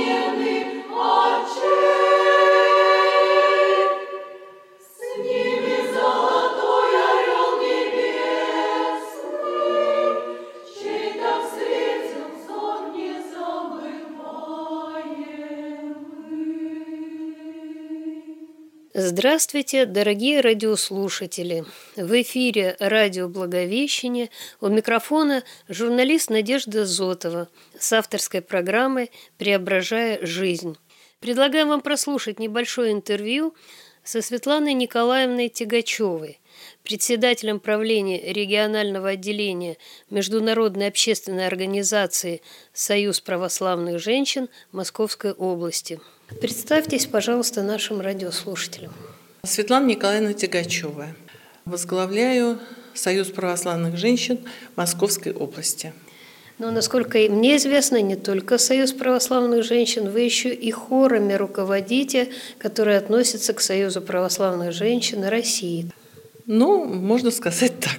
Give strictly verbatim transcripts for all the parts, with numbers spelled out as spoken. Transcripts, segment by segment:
Здравствуйте, дорогие радиослушатели! В эфире радио «Благовещение», у микрофона журналист Надежда Зотова с авторской программой «Преображая жизнь». Предлагаем вам прослушать небольшое интервью со Светланой Николаевной Тягачевой, председателем правления регионального отделения Международной общественной организации «Союз православных женщин» Московской области. Представьтесь, пожалуйста, нашим радиослушателям. Светлана Николаевна Тягачева. Возглавляю Союз православных женщин Московской области. Но, насколько мне известно, не только Союз православных женщин, вы еще и хорами руководите, которые относятся к Союзу православных женщин России. Ну, можно сказать так.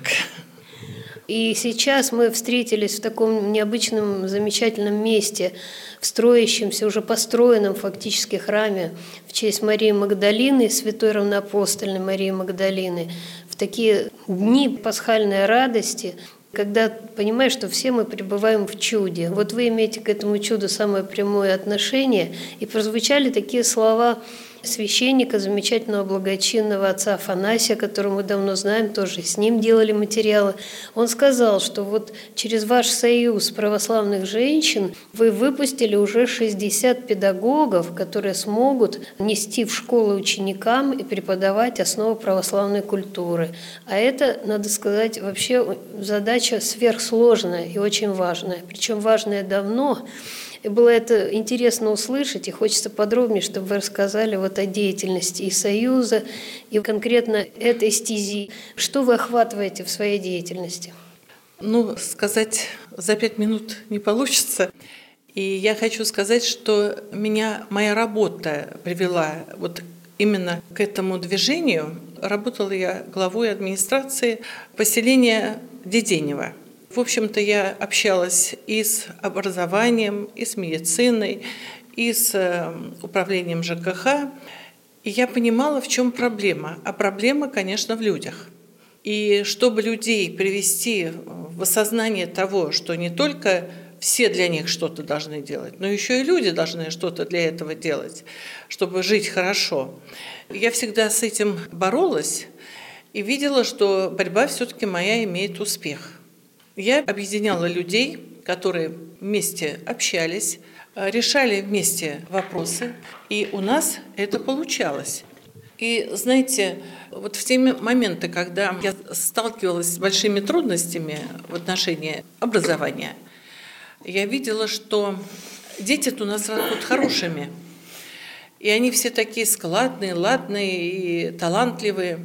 И сейчас мы встретились в таком необычном, замечательном месте, в строящемся, уже построенном фактически храме в честь Марии Магдалины, святой равноапостольной Марии Магдалины, в такие дни пасхальной радости, когда понимаешь, что все мы пребываем в чуде. Вот вы имеете к этому чуду самое прямое отношение, и прозвучали такие слова священника, замечательного благочинного отца Афанасия, которого мы давно знаем, тоже с ним делали материалы. Он сказал, что вот через ваш союз православных женщин вы выпустили уже шестьдесят педагогов, которые смогут нести в школы ученикам и преподавать основы православной культуры. А это, надо сказать, вообще задача сверхсложная и очень важная. Причем важная давно. И было это интересно услышать, и хочется подробнее, чтобы вы рассказали вот о деятельности и Союза, и конкретно этой стези. Что вы охватываете в своей деятельности? Ну, сказать за пять минут не получится. И я хочу сказать, что меня моя работа привела вот именно к этому движению. Работала я главой администрации поселения Деденево. В общем-то, я общалась и с образованием, и с медициной, и с управлением ЖКХ. И я понимала, в чем проблема. А проблема, конечно, в людях. И чтобы людей привести в осознание того, что не только все для них что-то должны делать, но еще и люди должны что-то для этого делать, чтобы жить хорошо. Я всегда с этим боролась и видела, что борьба все-таки моя имеет успех. Я объединяла людей, которые вместе общались, решали вместе вопросы, и у нас это получалось. И знаете, вот в те моменты, когда я сталкивалась с большими трудностями в отношении образования, я видела, что дети-то у нас растут хорошими, и они все такие складные, ладные и талантливые,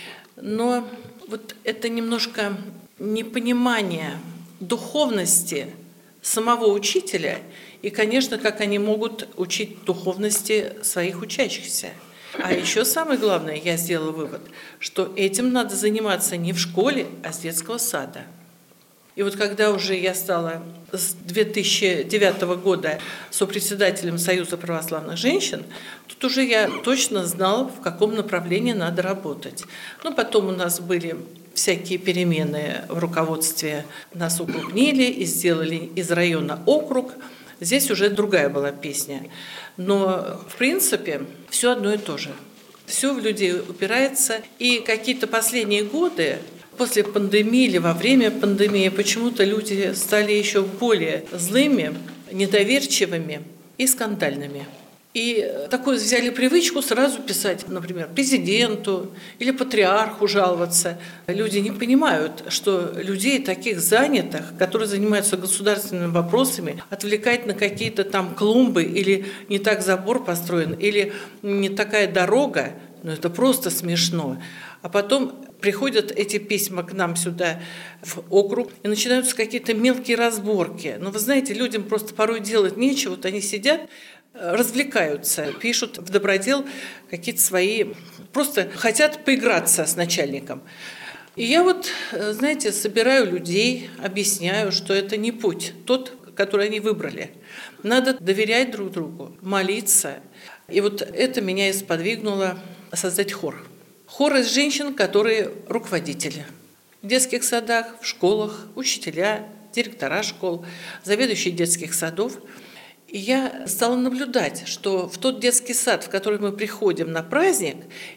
но вот это немножко непонимание духовности самого учителя и, конечно, как они могут учить духовности своих учащихся. А еще самое главное, я сделала вывод, что этим надо заниматься не в школе, а с детского сада. И вот когда уже я стала с две тысячи девятого года сопредседателем Союза православных женщин, тут уже я точно знала, в каком направлении надо работать. Но потом у нас были всякие перемены в руководстве, нас укрупнили и сделали из района округ. Здесь уже другая была песня. Но, в принципе, все одно и то же. Все в людей упирается. И какие-то последние годы, после пандемии или во время пандемии, почему-то люди стали еще более злыми, недоверчивыми и скандальными. И такую взяли привычку сразу писать, например, президенту или патриарху жаловаться. Люди не понимают, что людей таких занятых, которые занимаются государственными вопросами, отвлекать на какие-то там клумбы или не так забор построен, или не такая дорога, ну это просто смешно. А потом приходят эти письма к нам сюда в округ, и начинаются какие-то мелкие разборки. Но вы знаете, людям просто порой делать нечего, вот они сидят, развлекаются, пишут в добродел какие-то свои, просто хотят поиграться с начальником. И я вот, знаете, собираю людей, объясняю, что это не путь тот, которую они выбрали. Надо доверять друг другу, молиться. И вот это меня и сподвигнуло создать хор. Хор из женщин, которые руководители. В детских садах, в школах, учителя, директора школ, заведующие детских садов. И я стала наблюдать, что в тот детский сад, в который мы приходим на праздник,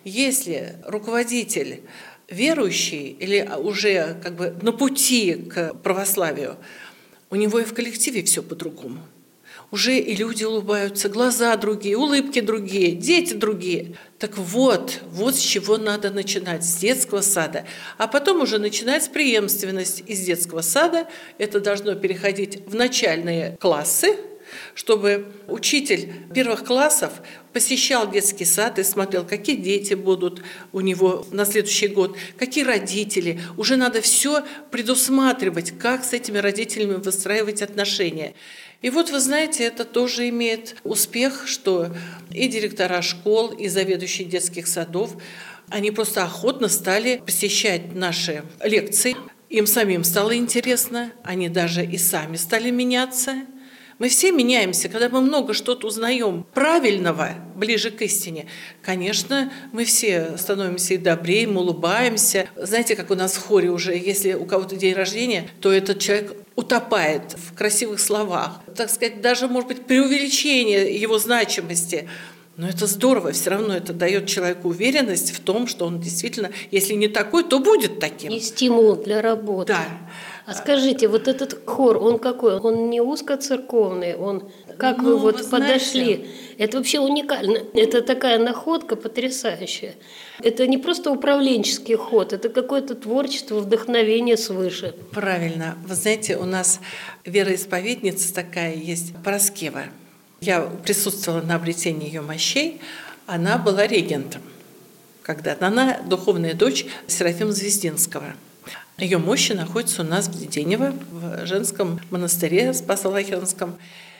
если руководитель верующий или уже как бы на пути к православию, у него и в коллективе все по-другому. Уже и люди улыбаются, глаза другие, улыбки другие, дети другие. Так вот, вот с чего надо начинать, с детского сада. А потом уже начинать с преемственности из детского сада. Это должно переходить в начальные классы, чтобы учитель первых классов посещал детский сад и смотрел, какие дети будут у него на следующий год, какие родители. Уже надо все предусматривать, как с этими родителями выстраивать отношения. И вот, вы знаете, это тоже имеет успех, что и директора школ, и заведующие детских садов, они просто охотно стали посещать наши лекции. Им самим стало интересно, они даже и сами стали меняться. Мы все меняемся, когда мы много что-то узнаем правильного, ближе к истине. Конечно, мы все становимся и добрее, мы улыбаемся. Знаете, как у нас в хоре уже, если у кого-то день рождения, то этот человек утопает в красивых словах. Так сказать, даже, может быть, преувеличение его значимости. Но это здорово, все равно это дает человеку уверенность в том, что он действительно, если не такой, то будет таким. И стимул для работы. Да. А скажите, вот этот хор, он какой? Он не узкоцерковный, он как Ну, вы вот вы подошли? знаете, Это вообще уникально. Это такая находка потрясающая. Это не просто управленческий ход, это какое-то творчество, вдохновение свыше. правильно. Вы знаете, у нас вероисповедница такая есть, Пороскева. Я присутствовала на обретении ее мощей. Она была регентом когда-то. Она духовная дочь Серафима Звездинского. Ее мощи находятся у нас в Деденево, в женском монастыре Спасо-Лахернском.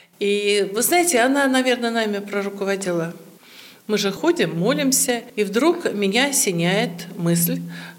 И вы знаете, она, наверное, нами проруководила. Мы же ходим, молимся, и вдруг меня осеняет мысль,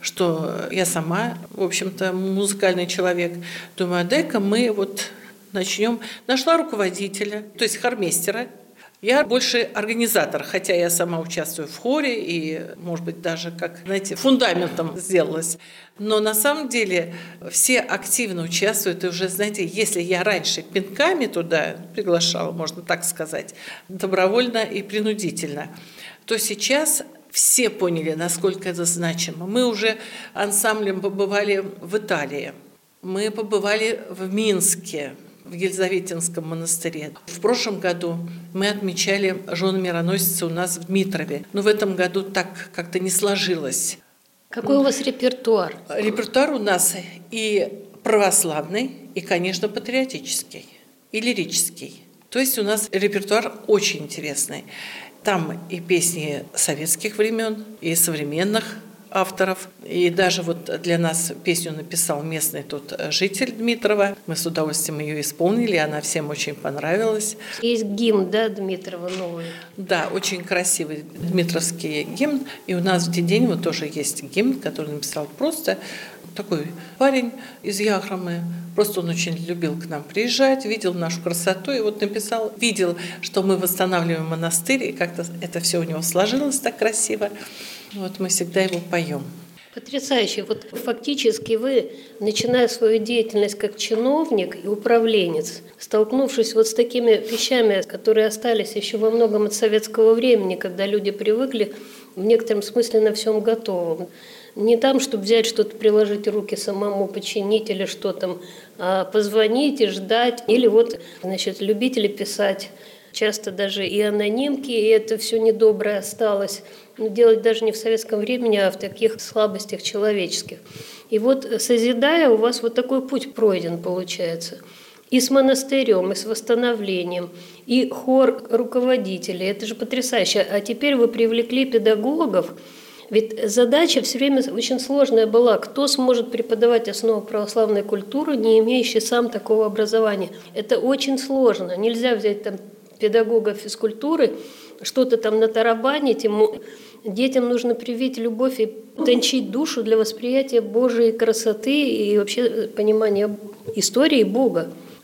что я сама, в общем-то, музыкальный человек. Думаю, а дай-ка мы вот начнем. Нашла руководителя, то есть хормейстера. Я больше организатор, хотя я сама участвую в хоре и, может быть, даже, как, знаете, фундаментом сделалась. Но на самом деле все активно участвуют. И уже, знаете, если я раньше пинками туда приглашала, можно так сказать, добровольно и принудительно, то сейчас все поняли, насколько это значимо. Мы уже ансамблем побывали в Италии, мы побывали в Минске, в Елизаветинском монастыре. В прошлом году мы отмечали жены мироносицы у нас в Дмитрове. Но в этом году так как-то не сложилось. Какой у вас репертуар? Репертуар у нас и православный, и, конечно, патриотический, и лирический. То есть у нас репертуар очень интересный. Там и песни советских времен, и современных авторов. И даже вот для нас песню написал местный тут житель Дмитрова. Мы с удовольствием ее исполнили, она всем очень понравилась. Есть гимн, да, Дмитрова новый? Да, очень красивый дмитровский гимн. И у нас в Деденево тоже есть гимн, который написал просто такой парень из Яхромы. Просто он очень любил к нам приезжать, видел нашу красоту и вот написал, видел, что мы восстанавливаем монастырь, и как-то это все у него сложилось так красиво. Вот мы всегда его поем. Потрясающе. Вот фактически вы, начиная свою деятельность как чиновник и управленец, столкнувшись вот с такими вещами, которые остались еще во многом от советского времени, когда люди привыкли в некотором смысле на всем готовом. Не там, чтобы взять что-то, приложить руки самому, починить или что там, а позвонить и ждать. Или вот, значит, любители писать, часто даже и анонимки, и это все недоброе осталось. Но делать даже не в советском времени, а в таких слабостях человеческих. И вот, созидая, у вас вот такой путь пройден, получается. И с монастырем, и с восстановлением, и хор руководителей. Это же потрясающе. А теперь вы привлекли педагогов. Ведь задача все время очень сложная была. Кто сможет преподавать основу православной культуры, не имеющий сам такого образования? Это очень сложно. Нельзя взять там педагога физкультуры, что-то там натарабанить ему. Детям нужно привить любовь и тончить душу для восприятия Божией красоты и вообще понимания истории Бога.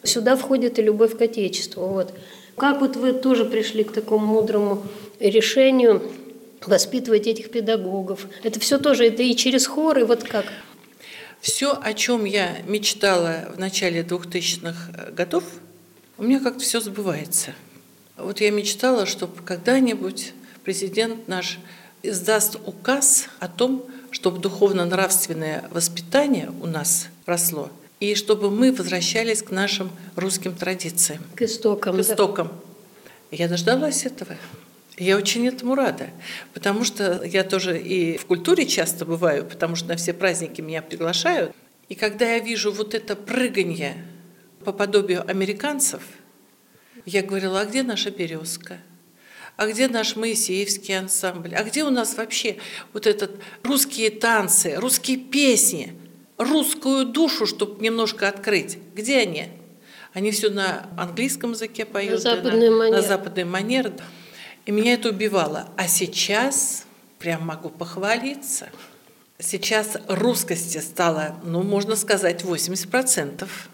Сюда входит и любовь к Отечеству. Вот. Как вот вы тоже пришли к такому мудрому решению воспитывать этих педагогов? Это все тоже, это и через хор, и вот как? Все, о чем я мечтала в начале двухтысячных годов, у меня как-то все сбывается. Вот я мечтала, чтобы когда-нибудь президент наш издаст указ о том, чтобы духовно-нравственное воспитание у нас росло, и чтобы мы возвращались к нашим русским традициям. К истокам. К истокам. Да. Я дождалась этого. Я очень этому рада, потому что я тоже и в культуре часто бываю, потому что на все праздники меня приглашают. И когда я вижу вот это прыганье по подобию американцев, я говорила, а где наша «Березка»? А где наш Моисеевский ансамбль? А где у нас вообще вот этот русские танцы, русские песни, русскую душу, чтобы немножко открыть? Где они? Они все на английском языке поют, на западный на, манер. на западный манер. И меня это убивало. А сейчас, прям могу похвалиться, сейчас русскости стало, ну, можно сказать, восемьдесят процентов.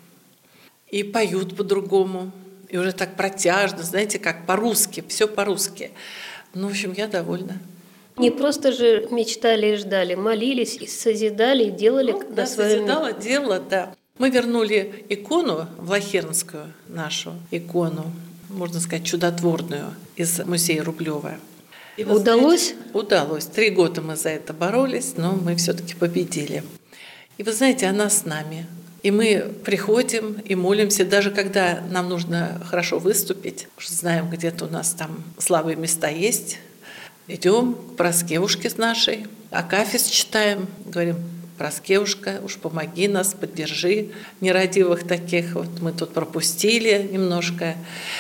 И поют по-другому. И уже так протяжно, знаете, как по-русски, все по-русски. Ну, в общем, я довольна. Не просто же мечтали и ждали, молились, и созидали, и делали Ну, на да, своем... созидала, делала, да. Мы вернули икону, влахернскую нашу икону, можно сказать, чудотворную, из музея Рублева. И, удалось? Знаете, удалось. Три года мы за это боролись, но мы все-таки победили. И вы знаете, она с нами. И мы приходим и молимся, даже когда нам нужно хорошо выступить, знаем, где-то у нас там слабые места есть, идем к Параскевушке с нашей, акафист читаем, говорим, Параскевушка, уж помоги нас, поддержи нерадивых таких, вот мы тут пропустили немножко.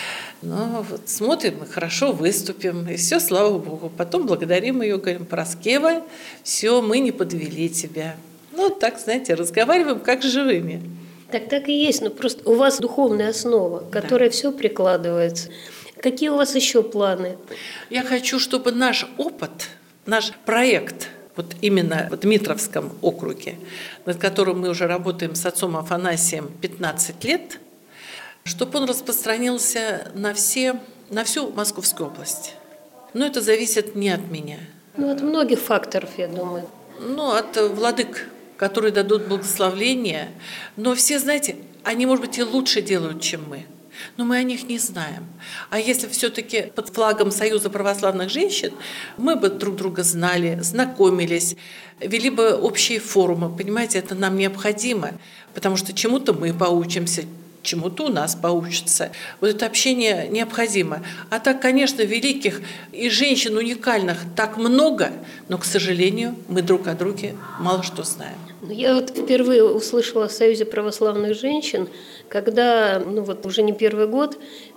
Но вот смотрим, мы хорошо выступим, и все, слава Богу. Потом благодарим ее, говорим, Параскева, все, мы не подвели тебя. Ну, так, знаете, разговариваем как с живыми. Так так и есть, но просто у вас духовная основа, к которой да. все прикладывается. Какие у вас еще планы? Я хочу, чтобы наш опыт, наш проект, вот именно в Дмитровском округе, над которым мы уже работаем с отцом Афанасием пятнадцать лет, чтобы он распространился на, все, на всю Московскую область. Но это зависит не от меня. Ну, от многих факторов, я думаю. Ну, от владык, которые дадут благословление. Но все, знаете, они, может быть, и лучше делают, чем мы. Но мы о них не знаем. А если все-таки под флагом Союза православных женщин, мы бы друг друга знали, знакомились, вели бы общие форумы. Понимаете, это нам необходимо, потому что чему-то мы поучимся, чему-то у нас получится. Вот это общение необходимо. А так, конечно, великих и женщин уникальных так много, но, к сожалению, мы друг о друге мало что знаем. Я вот впервые услышала о Союзе православных женщин, когда, ну вот уже не первый год,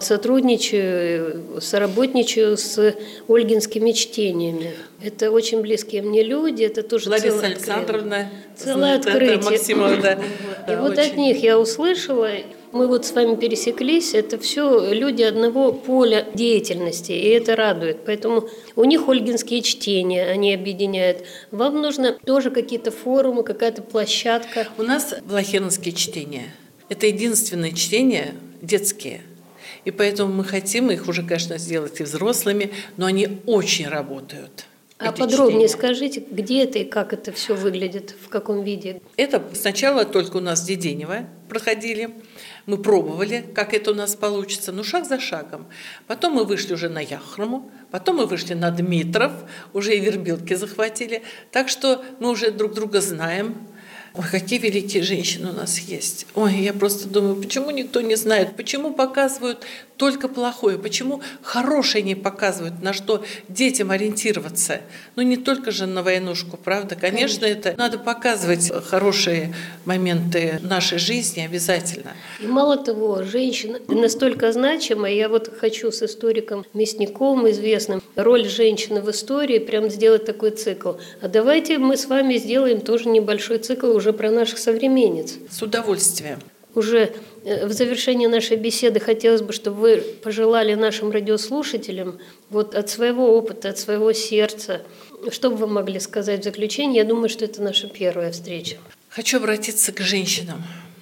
сотрудничаю, соработничаю с ольгинскими чтениями. Это очень близкие мне люди, это тоже Лариса целое Александровна, целое открытие. Максимова, да. И да, вот очень. от них я услышала, мы вот с вами пересеклись, это все люди одного поля деятельности, и это радует. Поэтому у них ольгинские чтения, они объединяют. Вам нужно тоже какие-то форумы, какая-то площадка. У нас влахернские чтения. Это единственные чтения детские. И поэтому мы хотим их уже, конечно, сделать и взрослыми, но они очень работают. А подробнее чтения. Скажите, где это и как это все выглядит, в каком виде? Это сначала только у нас в Деденево проходили. Мы пробовали, как это у нас получится, ну шаг за шагом. Потом мы вышли уже на Яхрому, потом мы вышли на Дмитров, уже и Вербилки захватили. Так что мы уже друг друга знаем. Ой, какие великие женщины у нас есть. Ой, я просто думаю, почему никто не знает, почему показывают только плохое, почему хорошее не показывают, на что детям ориентироваться. Ну, не только же на войнушку, правда? Конечно, Конечно. Это надо показывать хорошие моменты нашей жизни обязательно. И мало того, женщина настолько значима, я вот хочу с историком Мясниковым, известным, роль женщины в истории, прям сделать такой цикл. А давайте мы с вами сделаем тоже небольшой цикл уже про наших современниц. С удовольствием. Уже в завершении нашей беседы хотелось бы, чтобы вы пожелали нашим радиослушателям вот от своего опыта, от своего сердца, что бы вы могли сказать в заключение? Я думаю, что это наша первая встреча. Хочу обратиться к женщинам.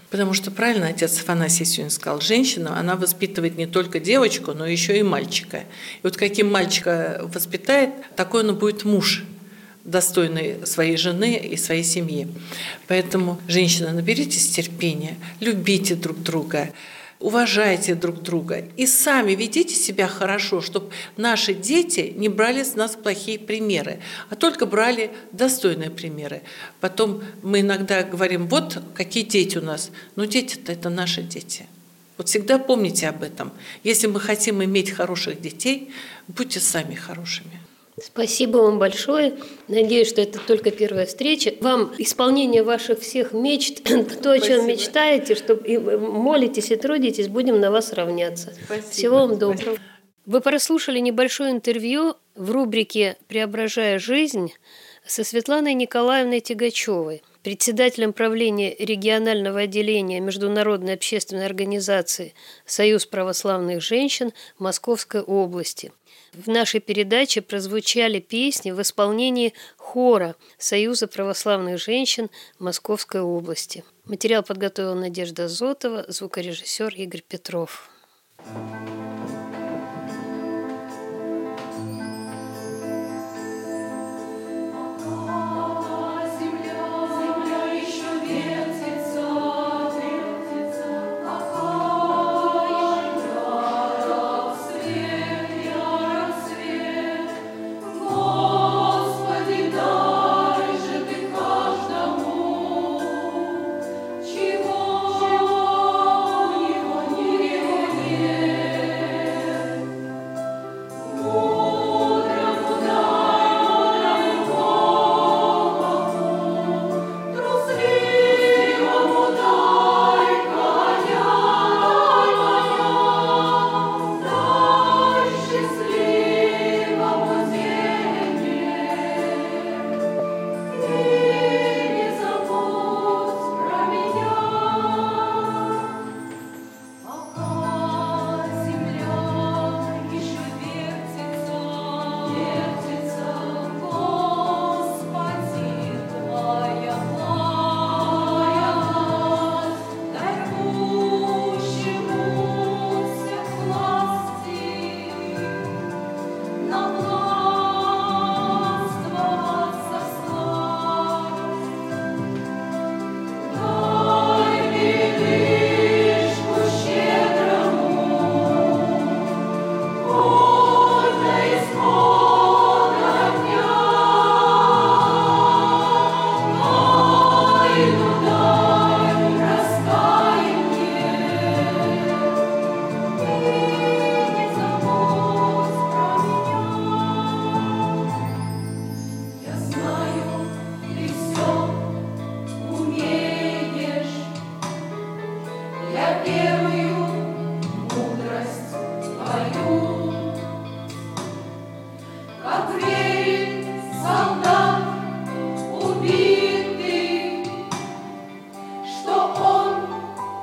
Потому что правильно отец Афанасий сегодня сказал, женщина, она воспитывает не только девочку, но еще и мальчика. И вот каким мальчика воспитает, такой он будет муж, достойный своей жены и своей семьи. Поэтому, женщина, наберитесь терпения, любите друг друга, уважайте друг друга и сами ведите себя хорошо, чтобы наши дети не брали с нас плохие примеры, а только брали достойные примеры. Потом мы иногда говорим, вот какие дети у нас. Но дети-то это наши дети. Вот всегда помните об этом. Если мы хотим иметь хороших детей, будьте сами хорошими. Спасибо вам большое. Надеюсь, что это только первая встреча. Вам исполнение ваших всех мечт, то, о чем мечтаете, чтобы и молитесь и трудитесь, будем на вас равняться. Спасибо. Всего вам доброго. Вы прослушали небольшое интервью в рубрике «Преображая жизнь» со Светланой Николаевной Тягачевой, председателем правления регионального отделения Международной общественной организации «Союз православных женщин» Московской области. В нашей передаче прозвучали песни в исполнении хора Союза православных женщин Московской области. Материал подготовила Надежда Зотова, звукорежиссер Игорь Петров.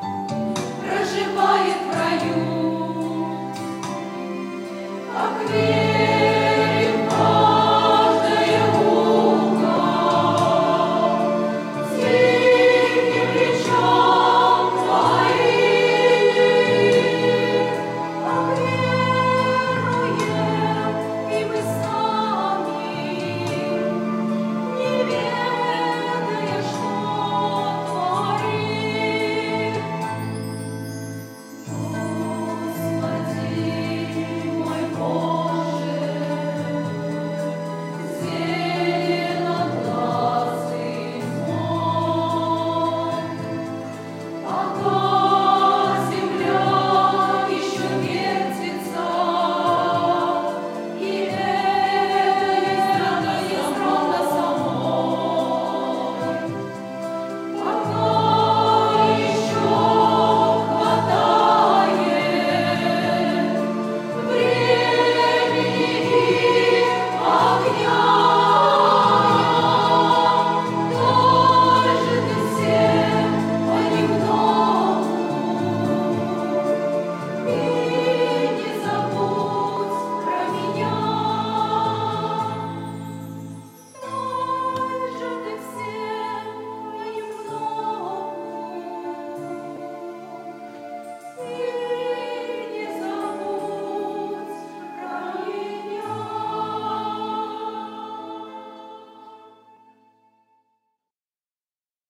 Проживает в раю, как